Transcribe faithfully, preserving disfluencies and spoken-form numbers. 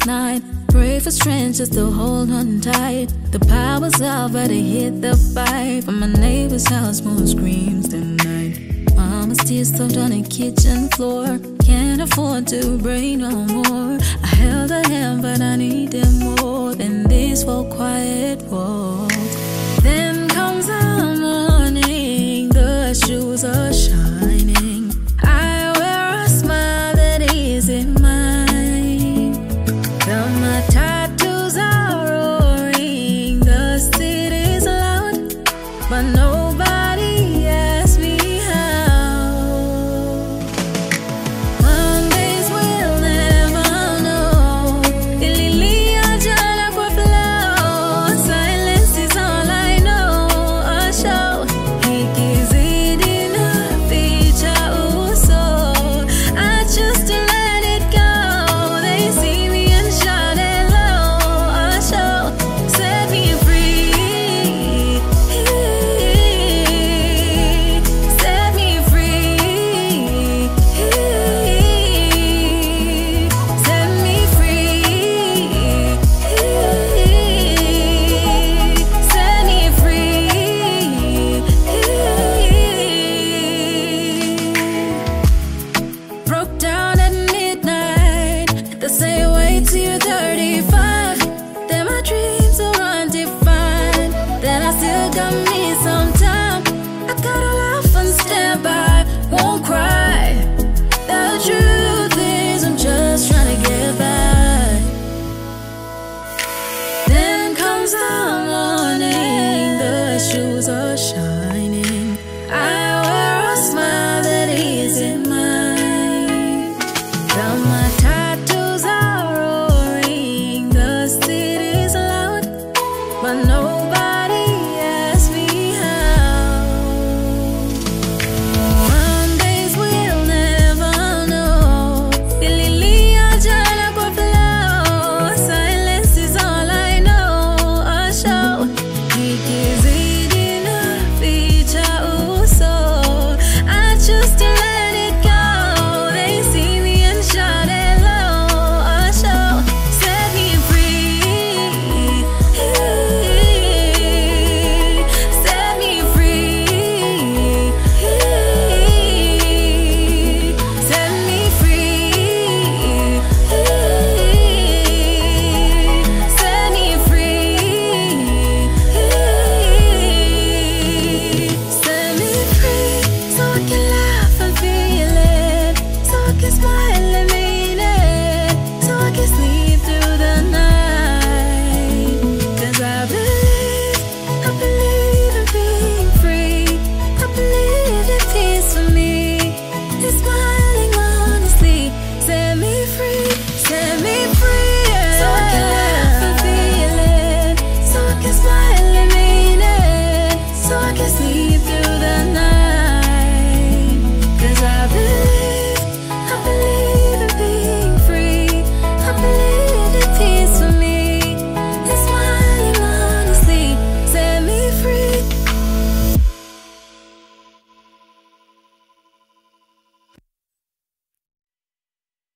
midnight. Pray for strength just to hold on tight. The power's out, but it hit the fight. From my neighbor's house, more screams tonight. Mama's tears soaked on the kitchen floor. Can't afford to break no more. I held her hand, but I needed more than these four quiet walls. Then comes the morning, the shoes are shining. I wear a smile that isn't mine. Though my tattoos are roaring, the city's loud, but nobody asks me how. Mondays will never know. Ililia jala kwa flow. Silence is all I know. A show. Ikizidi na ficha uso. I choose to let it go. They see me and shout hello. A show. Set me free. Set me free. Set me free. Set me free. Broke down at midnight. They say wait till you're thirty-five. Then my dreams are undefined. Then I still got